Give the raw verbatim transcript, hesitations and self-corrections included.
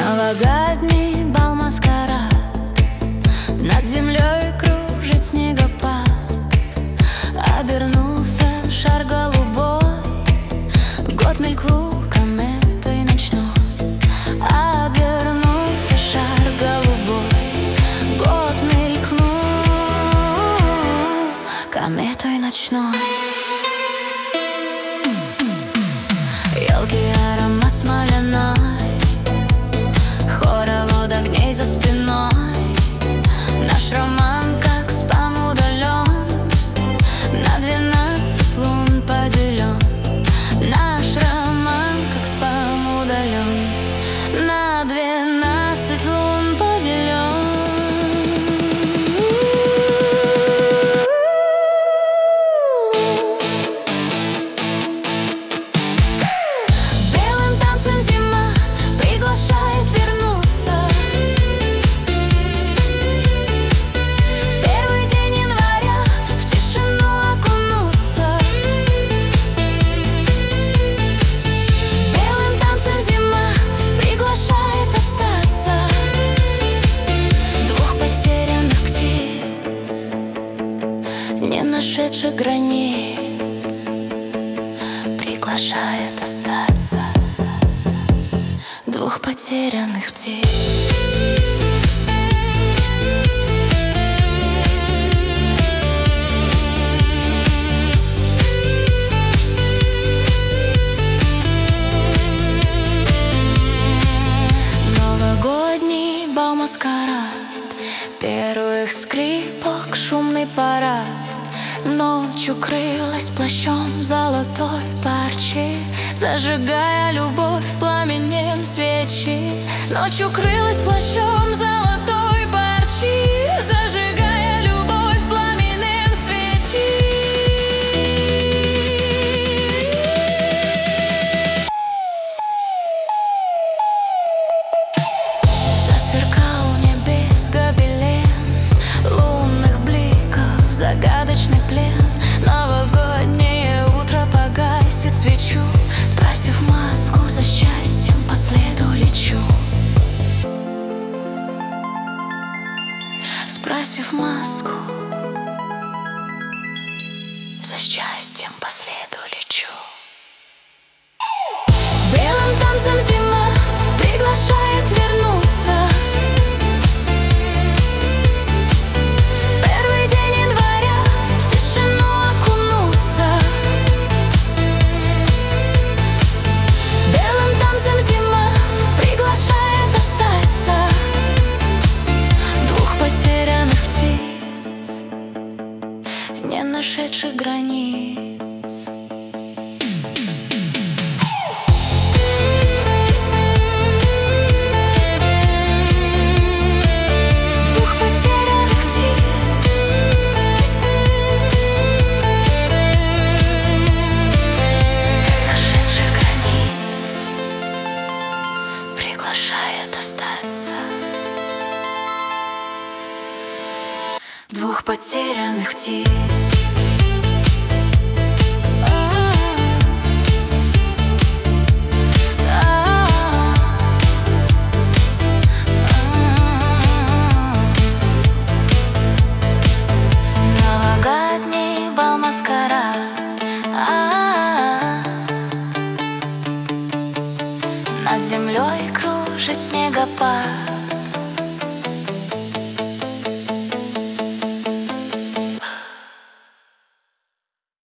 Новогодний бал, маскарад, над землей кружит снегопад. Обернулся шар голубой, год мелькнул кометой ночной. Обернулся шар голубой, год мелькнул кометой ночной. Елки, аромат смоляной, хоровод огней за спиной. Наш роман как спам удален, на двенадцать лун поделен. Наш роман как спам удален, на двенадцать лун поделен. Белым танцем зима приглашает вернуться. В первый день января в тишину окунуться. Белым танцем зима приглашает остаться. Двух потерянных птиц, не нашедших границ, приглашает остаться. Двух потерянных птиц. Новогодний бал, маскарад, первых скрипок шумный парад. Ночь укрылась плащом золотой парчи, зажигая любовь пламенем свечи. Ночь укрылась плащом золотой парчи, зажигая любовь пламенем свечи. Засверкал небес гобелен лунных бликов, загадочный плен. Новогоднее утро погасит свечу, сбросив маску, за счастьем по следу лечу. Сбросив маску, за счастьем по следу лечу. Белым танцем зима приглашает вернуться. Не нашедших границ. Двух потерянных птиц. Не нашедших границ, приглашает остаться. Двух потерянных птиц. Новогодний бал, маскарад, над землей кружит снегопад.